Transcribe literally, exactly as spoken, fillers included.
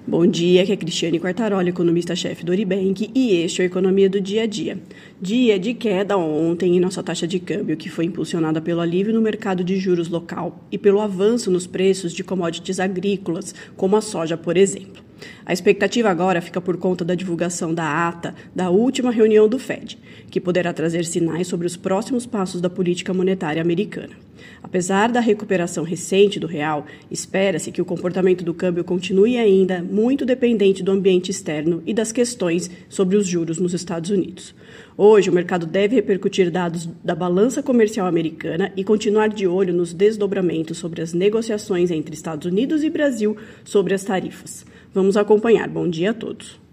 Bom dia, aqui é Cristiane Quartaroli, economista-chefe do Oribank, e este é o Economia do Dia a Dia. Dia de queda ontem em nossa taxa de câmbio, que foi impulsionada pelo alívio no mercado de juros local e pelo avanço nos preços de commodities agrícolas, como a soja, por exemplo. A expectativa agora fica por conta da divulgação da ata da última reunião do Fed, que poderá trazer sinais sobre os próximos passos da política monetária americana. Apesar da recuperação recente do real, espera-se que o comportamento do câmbio continue ainda muito dependente do ambiente externo e das questões sobre os juros nos Estados Unidos. Hoje, o mercado deve repercutir dados da balança comercial americana e continuar de olho nos desdobramentos sobre as negociações entre Estados Unidos e Brasil sobre as tarifas. Vamos acompanhar. Bom dia a todos.